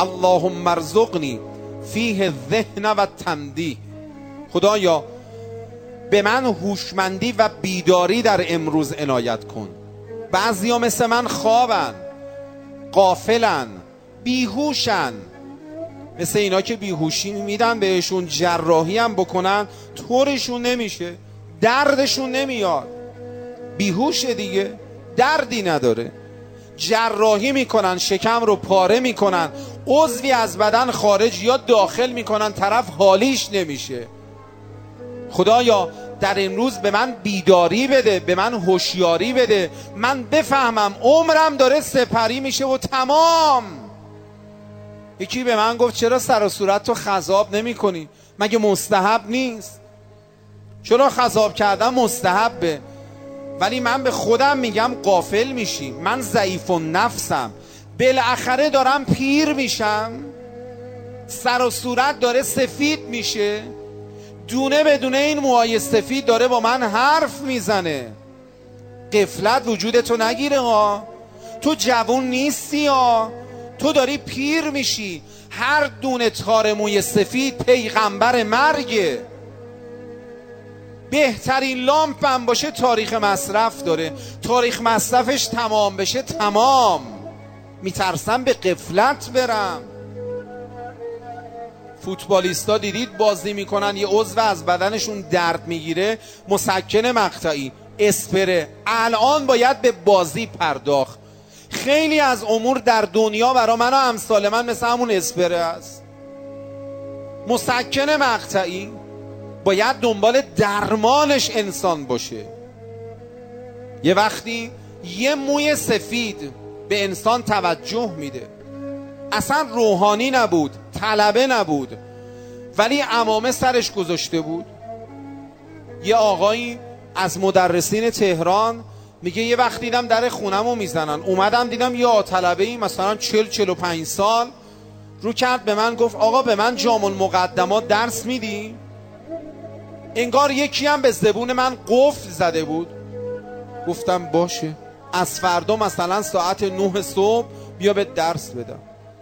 اللهم ارزقنی فیه الذهن و تمدیح. خدایا به من هوشمندی و بیداری در امروز عنایت کن. بعضیا مثل من خوابن، غافلن، بیهوشن. مثل اینا که بیهوشی میدن بهشون جراحی هم بکنن طورشون نمیشه، دردشون نمیاد، بیهوشه دیگه، دردی نداره. جراحی میکنن، شکم رو پاره میکنن، عضوی از بدن خارج یا داخل میکنن، طرف حالیش نمیشه. خدایا در امروز به من بیداری بده، به من هوشیاری بده، من بفهمم عمرم داره سپری میشه و تمام. یکی به من گفت چرا سر و صورت تو خضاب نمی کنی؟ مگه مستحب نیست؟ چرا خضاب کردن مستحبه؟ ولی من به خودم میگم غافل میشی، من ضعیف النفسم، بالاخره دارم پیر میشم، سر و صورت داره سفید میشه، دونه بدونه این موهای سفید داره با من حرف میزنه. غفلت وجودتو نگیره ها، تو جوون نیستی ها، تو داری پیر میشی. هر دونه تار موی سفید پیغمبر مرگه. بهترین لامپ هم باشه تاریخ مصرف داره، تاریخ مصرفش تمام بشه تمام. میترسم به غفلت برم. فوتبالیستا دیدید بازی میکنن یه عضو از بدنشون درد میگیره، مسکن مقطعی، اسپره. الان باید به بازی پرداخت. خیلی از امور در دنیا برای من و امثال من مثل همون اسپره است. مسکن مقطعی باید دنبال درمانش انسان باشه. یه وقتی یه موی سفید به انسان توجه میده، اصلا روحانی نبود، طلبه نبود، ولی عمامه سرش گذاشته بود. یه آقایی از مدرسین تهران میگه یه وقت دیدم در خونمو میزنن، اومدم دیدم یه طلبه‌ای مثلا 40-45 سال رو کرد به من گفت آقا به من جام المقدمات درس میدی؟ انگار یکی هم به زبون من قفل زده بود. گفتم باشه، از فردا مثلا ساعت 9 صبح بیا به درس بدم.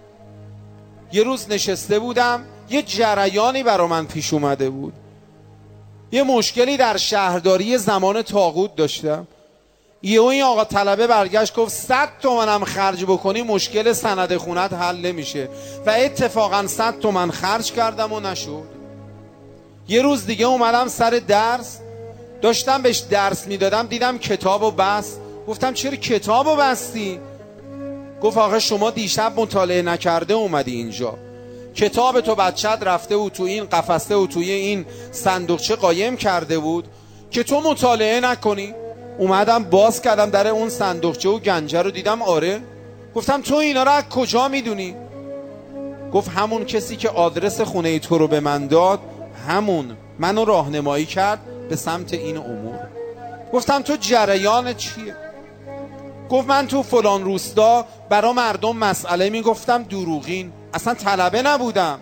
یه روز نشسته بودم، یه جریانی برا من پیش اومده بود، یه مشکلی در شهرداری زمان طاغوت داشتم. یهو این آقا طلبه برگشت گفت 100 تومنم خرج بکنی مشکل سند خونت حل نمیشه، و اتفاقا 100 تومن خرج کردم و نشد. یه روز دیگه اومدم سر درس، داشتم بهش درس میدادم، دیدم کتابو بست. گفتم چرا کتابو بستی؟ گفت آقا شما دیشب مطالعه نکرده اومدی اینجا، کتاب تو بچت رفته بود تو این قفسه و توی این صندوقچه قایم کرده بود که تو مطالعه نکنی. اومدم باز کردم در اون صندوقچه و گنجه رو دیدم. آره. گفتم تو اینا رو از کجا میدونی؟ گفت همون کسی که آدرس خونه تو رو به من داد، همون منو راهنمایی کرد به سمت این امور. گفتم تو جریان چیه؟ گفت من تو فلان روستا برا مردم مسئله میگفتم دروغین، اصلا طلبه نبودم.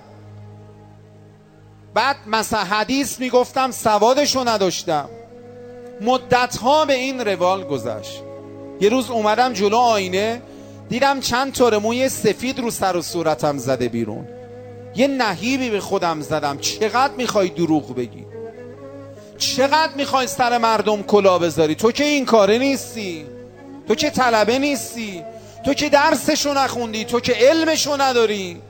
بعد مثلا حدیث میگفتم سوادشو نداشتم. مدتها به این روال گذشت. یه روز اومدم جلو آینه، دیدم چند تار موی سفید رو سر و صورتم زده بیرون. یه نهیبی به خودم زدم، چقدر میخوای دروغ بگی؟ چقدر میخوای سر مردم کلا بذاری؟ تو که این کاره نیستی، تو که طلبه نیستی، تو که درسشو نخوندی، تو که علمشو نداری.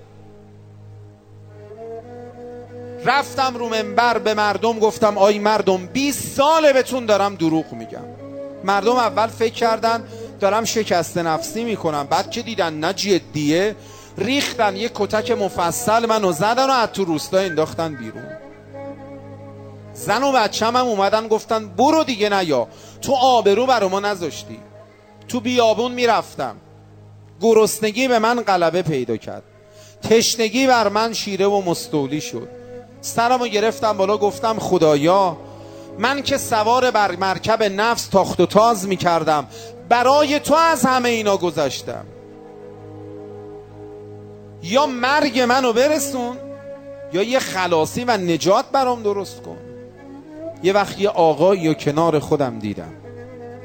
رفتم رو منبر به مردم گفتم آی مردم 20 ساله بهتون دارم دروغ میگم. مردم اول فکر کردن دارم شکست نفسی میکنم، بعد که دیدن نه جدیه ریختن یه کتک مفصل منو زدن و از تو روستا انداختن بیرون. زن و بچه‌م هم اومدن گفتن برو دیگه نیا، تو آبرو برا ما نذاشتی. تو بیابون میرفتم، گرسنگی به من غلبه پیدا کرد، تشنگی بر من شیره و مستولی شد. سرمو گرفتم بالا گفتم خدایا من که سوار بر مرکب نفس تاخت و تاز میکردم، برای تو از همه اینا گذشتم. یا مرگ منو برسون یا یه خلاصی و نجات برام درست کن. یه وقت یه آقایی رو کنار خودم دیدم،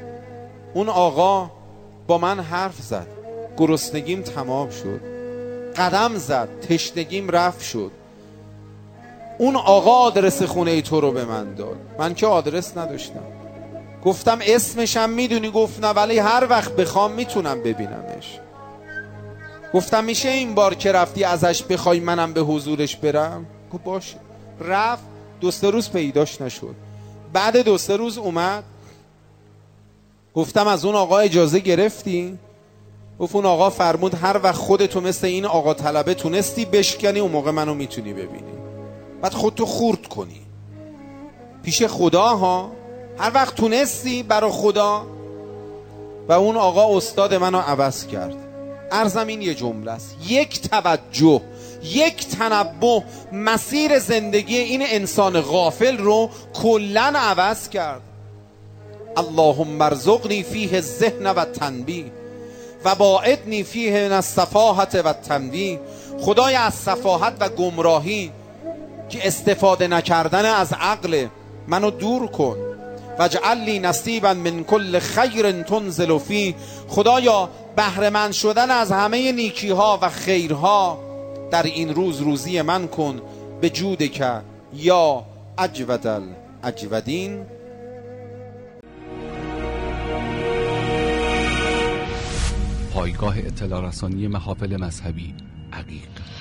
اون آقا با من حرف زد، گرسنگیم تمام شد. قدم زد، تشنگیم رفت شد. اون آقا آدرس خونه تو رو به من داد، من که آدرس نداشتم. گفتم اسمشم میدونی؟ گفت نه ولی هر وقت بخوام میتونم ببینمش. گفتم میشه این بار که رفتی ازش بخوای منم به حضورش برم؟ گفت باشه. رفت، 2-3 روز پیداش نشد. بعد 2-3 روز اومد. گفتم از اون آقا اجازه گرفتی؟ گفت اون آقا فرمود هر وقت خودتو مثل این آقا طلبه تونستی بشکنی اون موقع منو میتونی ببینی. بعد خودتو خورد کنی پیش خدا ها، هر وقت تونستی برا خدا. و اون آقا استاد منو عوض کرد. عرضم این یه جمله است، یک توجه، یک تنبه مسیر زندگی این انسان غافل رو کلن عوض کرد. اللهم ارزقنی فیه الذهن و تنبیه و باعدنی فیه من السفاهة و التنبیه. خدای از سفاهت و گمراهی که استفاده نکردن از عقل منو دور کن. واجعل لی نصیبا من کل خیر تنزل فیه. خدایا بهره مند شدن از همه نیکی ها و خیرها در این روز روزی من کن، به جودک یا اجود الاجودین. پایگاه اطلاع رسانی محافل مذهبی عقیق.